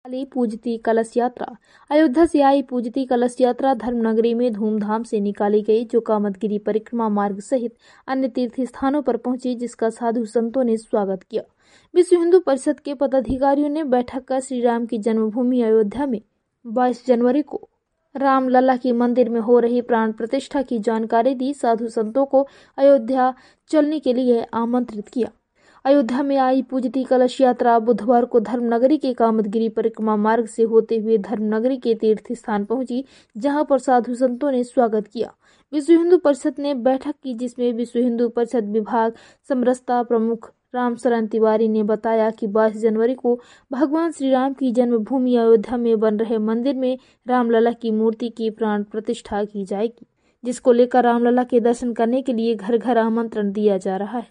पूजती कलश यात्रा। अयोध्या से आई पूजती कलश यात्रा धर्मनगरी में धूमधाम से निकाली गई, जो कामदगिरी परिक्रमा मार्ग सहित अन्य तीर्थ स्थानों पर पहुंची, जिसका साधु संतों ने स्वागत किया। विश्व हिंदू परिषद के पदाधिकारियों ने बैठक कर श्री राम की जन्मभूमि अयोध्या में 22 जनवरी को रामलला के मंदिर में हो रही प्राण प्रतिष्ठा की जानकारी दी। साधु संतों को अयोध्या चलने के लिए आमंत्रित किया। अयोध्या में आई पूजती कलश यात्रा बुधवार को धर्मनगरी के कामदगिरी परिक्रमा मार्ग से होते हुए धर्मनगरी के तीर्थ स्थान पहुंची, जहां पर साधु संतों ने स्वागत किया। विश्व हिंदू परिषद ने बैठक की, जिसमें विश्व हिंदू परिषद विभाग समरसता प्रमुख रामशरण तिवारी ने बताया कि 22 जनवरी को भगवान श्री राम की जन्मभूमि अयोध्या में बन रहे मंदिर में रामलला की मूर्ति की प्राण प्रतिष्ठा की जाएगी, जिसको लेकर रामलला के दर्शन करने के लिए घर घर आमंत्रण दिया जा रहा है।